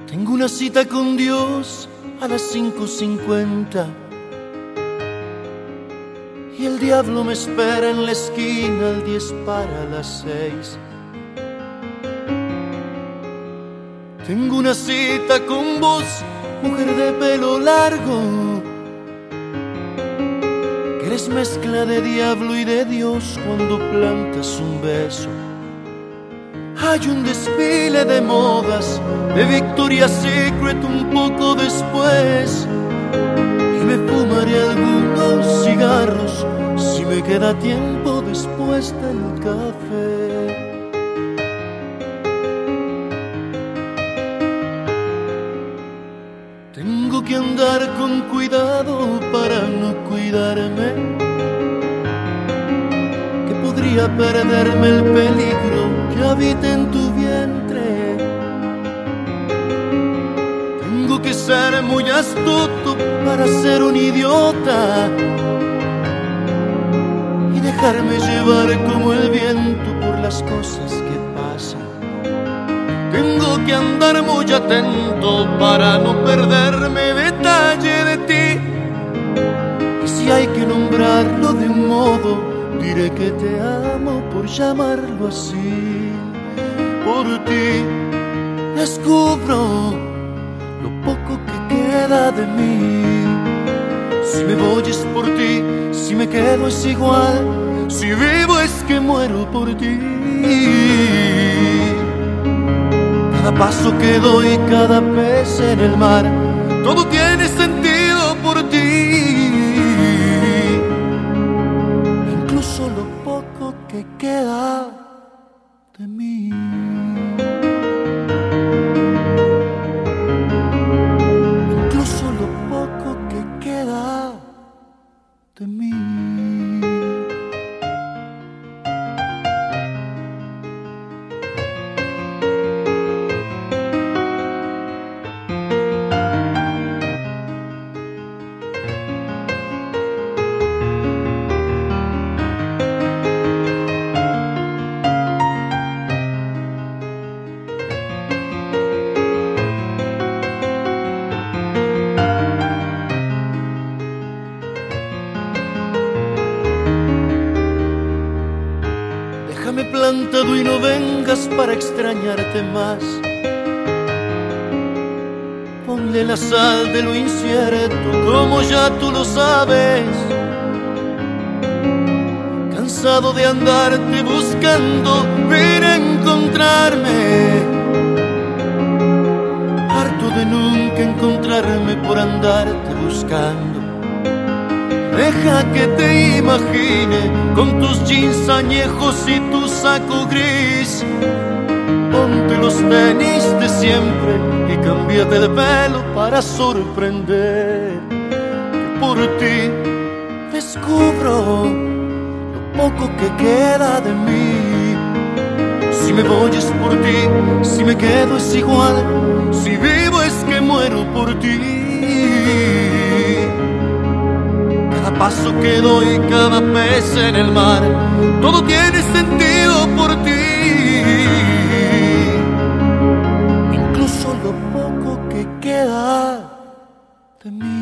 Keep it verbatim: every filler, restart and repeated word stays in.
Tengo una cita con Dios a las cinco cincuenta y el diablo me espera en la esquina al diez para las seis. Tengo una cita con vos, mujer de pelo largo, que eres mezcla de diablo y de Dios cuando plantas un beso. Hay un desfile de modas de Victoria's Secret un poco después, y me fumaré algunos cigarros si me queda tiempo después del café. Tengo que andar con cuidado para no cuidarme, que podría perderme el peligro que habita en tu vientre. Tengo que ser muy astuto para ser un idiota y dejarme llevar como el viento por las cosas que pasan. Tengo que andar muy atento para no perderme detalle de ti, y si hay que nombrarlo de un modo, diré que te amo por llamarlo así. Por ti descubro lo poco que queda de mí. Si me voy es por ti, si me quedo es igual, si vivo es que muero por ti. Cada paso que doy, cada pez en el mar, todo tiene sentido por ti. Incluso lo poco que queda de mí. Incluso lo poco que queda de mí. Déjame plantado y no vengas para extrañarte más. Ponle la sal de lo incierto, como ya tú lo sabes. Cansado de andarte buscando, ven a encontrarme. Harto de nunca encontrarme por andarte buscando. Deja que te imagine con tus jeans añejos y tu saco gris. Ponte los tenis de siempre y cámbiate de pelo para sorprender. Que por ti descubro lo poco que queda de mí. Si me voy es por ti, si me quedo es igual, si vivo es que muero por ti. Cada paso que doy, cada pez en el mar, todo tiene sentido por ti. Incluso lo poco que queda de mí.